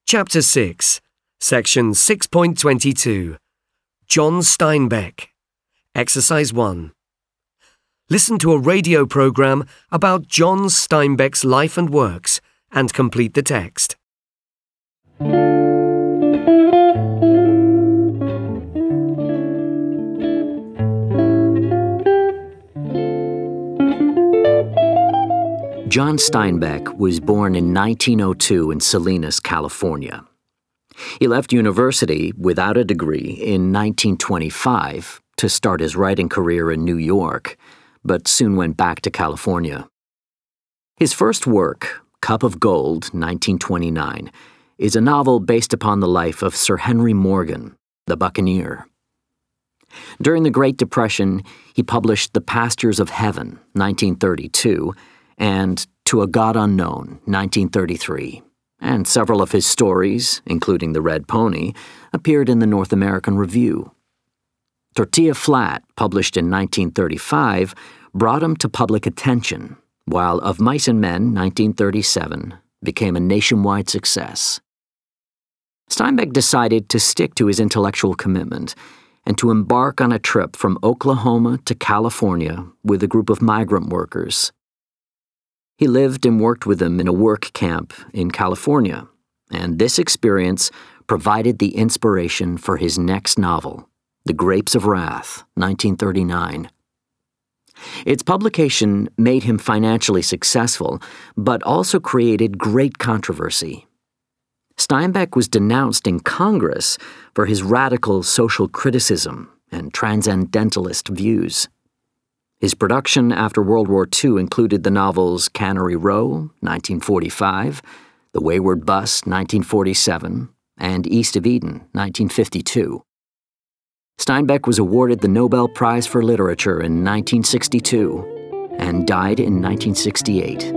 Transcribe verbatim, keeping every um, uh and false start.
Chapter six, Section six point twenty-two. John Steinbeck. Exercise one. Listen to a radio program about John Steinbeck's life and works and complete the text. John Steinbeck was born in nineteen oh two in Salinas, California. He left university without a degree in nineteen twenty-five to start his writing career in New York, but soon went back to California. His first work, Cup of Gold, nineteen twenty-nine, is a novel based upon the life of Sir Henry Morgan, the buccaneer. During the Great Depression, he published The Pastures of Heaven, nineteen thirty-two, and To a God Unknown, nineteen thirty-three, and several of his stories, including The Red Pony, appeared in the North American Review. Tortilla Flat, published in nineteen thirty-five, brought him to public attention, while Of Mice and Men, nineteen thirty-seven, became a nationwide success. Steinbeck decided to stick to his intellectual commitment and to embark on a trip from Oklahoma to California with a group of migrant workers. He lived and worked with them in a work camp in California, and this experience provided the inspiration for his next novel, The Grapes of Wrath, nineteen thirty-nine. Its publication made him financially successful, but also created great controversy. Steinbeck was denounced in Congress for his radical social criticism and transcendentalist views. His production after World War Two included the novels Cannery Row, nineteen forty-five, The Wayward Bus, nineteen forty-seven, and East of Eden, nineteen fifty-two. Steinbeck was awarded the Nobel Prize for Literature in nineteen sixty-two and died in nineteen sixty-eight.